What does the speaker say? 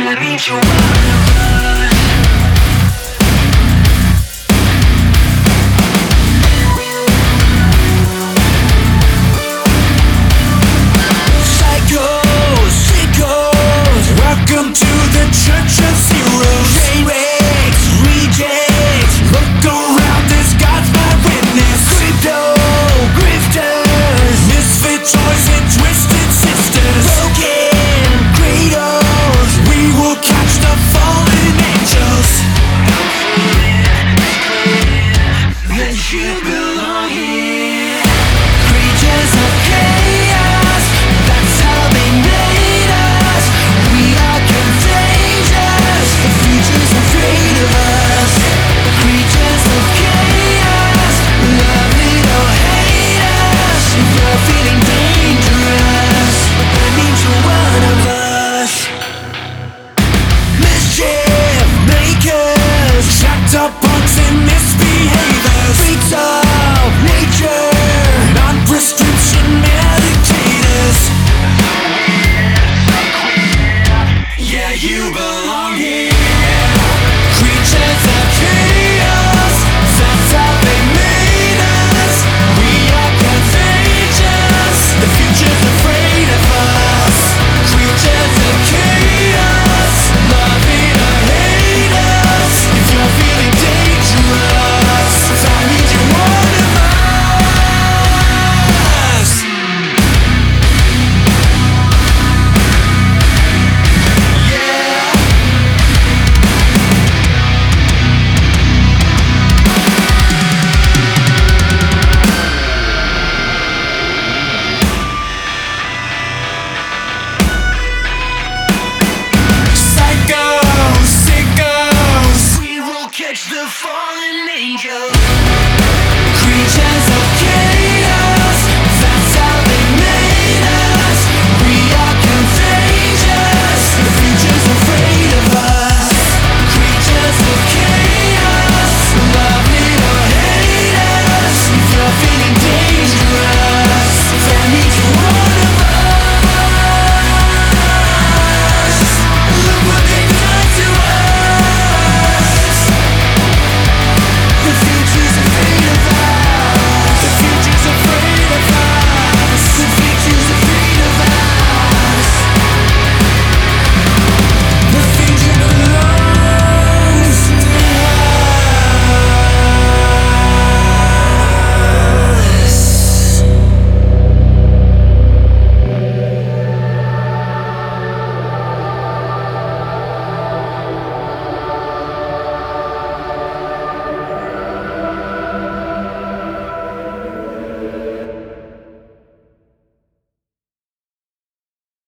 That means you wanna run. Psychos, sickos, welcome to the Church of Zeros. Trainwrecks, rejects, look around, this God's my witness. Crypto, grifters, misfit toys and twisted sisters. Broken cradles, we will catch the fallen angels. Don't forget that you belong here.